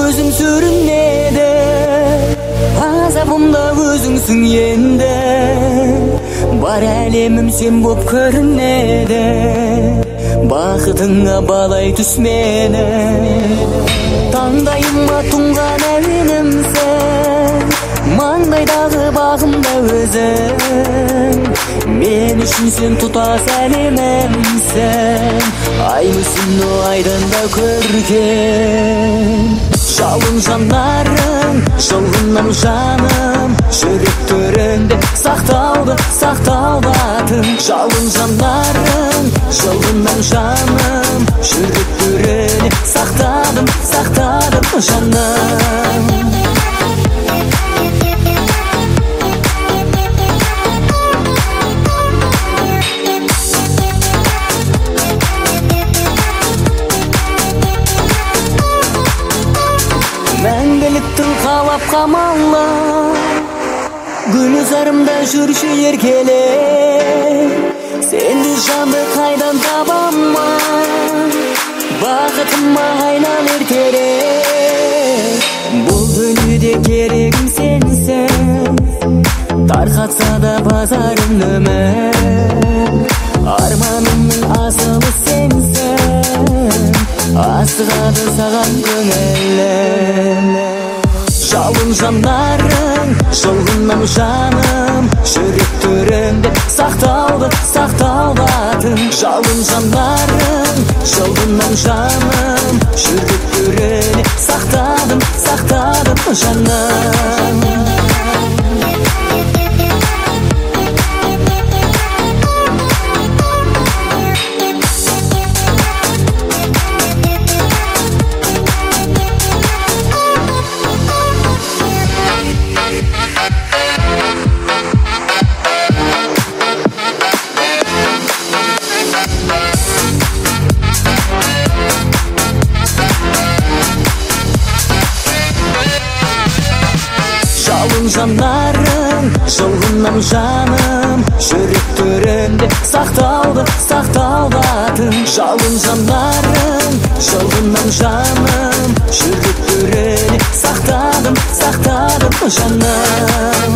көзім сүрінеді, азабымда өзіңсің енді. Бар әлемім сен боп көрінеді, бақытыңа балай түс мені. Таңдайыма тұнған әуенімсің, маңдайдағы бағымда өзің. Мен үшін сен тұтас әлемімсің, ай мүсін о айдында көрген. Жалын жанарың, жылынам жаным, жүрек төрінде сақталатын. Жалын жанарың, жылынам жаным, жүрек төрінде сақтадым жаным. Мәңгіліктің қалап қамалы, гүлзарымда жүрші еркеле. Сенді жанды қайдан табама, бақытыма айнал ертерек. Бұл дүниеде керегім сенсің, тарқатса да базарым өмір. Арманымның асылы сенсің, асығады саған көңілім. Жалын жанарың, жылынам жаным, жүрек төрінде сақталатын. Жалын жанарың, жылынам жаным, жүрек төрінде сақтадым жаным. Жалын жанарың, жылынам жаным, жүрек төрінде сақталатын. Жалын жанарың, жылынам жаным, жүрек төрінде сақтадым жаным.